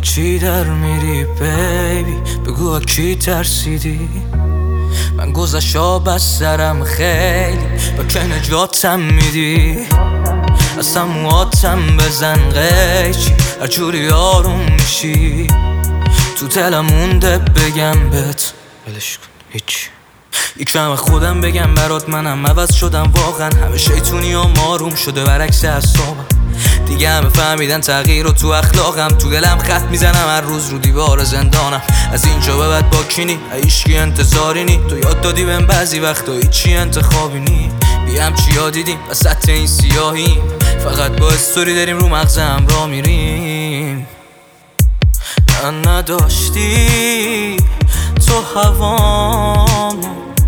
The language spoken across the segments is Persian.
چی در میری بیبی؟ بگو کی ترسیدی؟ من گذشا بس سرم خیلی با که نجاتم میدی. اصلا موهاتم بزن قیچی هر جوری آروم میشی. تو دلم مونده بگم بهت ولش کن هیچی. یکم خودم بگم برات منم عوض شدم واقعا. همه شیطونی هم آروم شده برعکس اعصابم. دیگه همه فهمیدن تغییر رو تو اخلاقم. تو دلم خط میزنم هر روز رو دیوار زندانم. از اینجا به بعد با کینی هیچکی انتظاری نی. تو یاد دادی بهم بعضی وقتا هیچی انتخابی نی. بیم چیا دیدیم وسط این سیاهیم. فقط با استوری داریم رو مغزم را میریم. من نداشتی تو هوامو،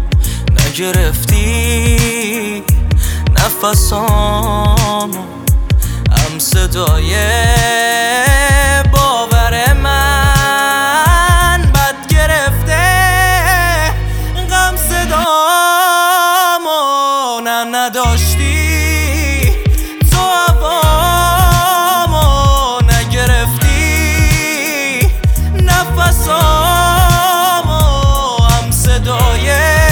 نگرفتی نفسامو. هم صدای باور من بد گرفته غم صدامو. نه نداشتی تو هوامو، نگرفتی نفسامو. هم صدای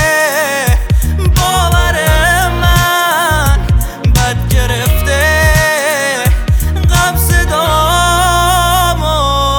باور من بد گرفته غم صدامو.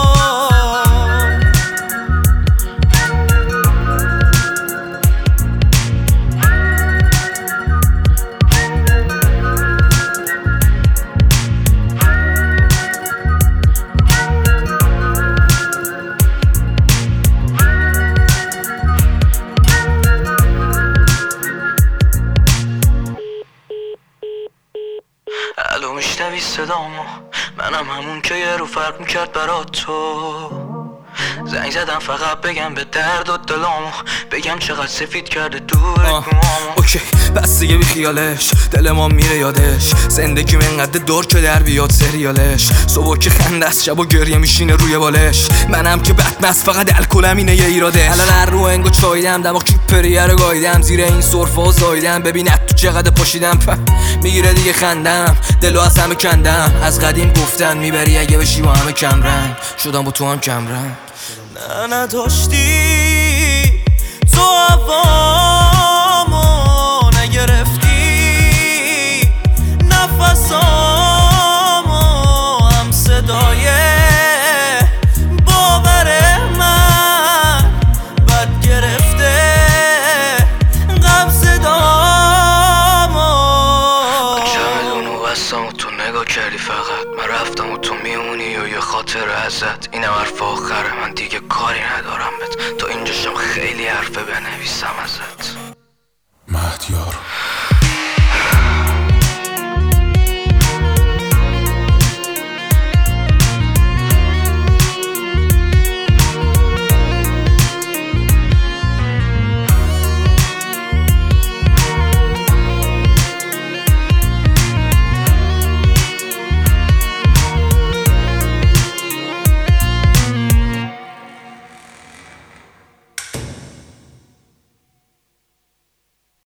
الو میشنوی صدامو؟ منم همون که یه رو فرق میکرد برات تو. زنگ زدم فقط بگم به درد و دلامو، بگم چقدر سفید کرده دورت. اوکی بس دیگه بی خیالش، دل ما میره یادش. زندگی منقدر دور که در بیاد سریالش. صبح که خنده است شب و گریه میشینه روی بالش. منم که بدمست فقط الکلم اینه یه ایراده. الان هر رو انگو چایدم دماغ کیپریه رو گایدم. زیر این سرفا زایدم ببینت تو چقدر پاشیدم. میگیره دیگه خندم دلو از همه کندم. از قدیم گفتن میبری اگه بشی با همه کم رنگ. شدم با تو هم کم رنگ. نه نداشتی تو هوامو، نگرفتی نفسامو. هم صدای باور من بد گرفته غم صدامو. چمدونو بستم و تو نگاه کردی فقط. من رفتم و تو میمونی و یه خاطر ازت. اینم حرف آخره من دیگه کاری ندارم بهت. تا اینجاشم خیلی حرفه بنویسم ازت. مهدیار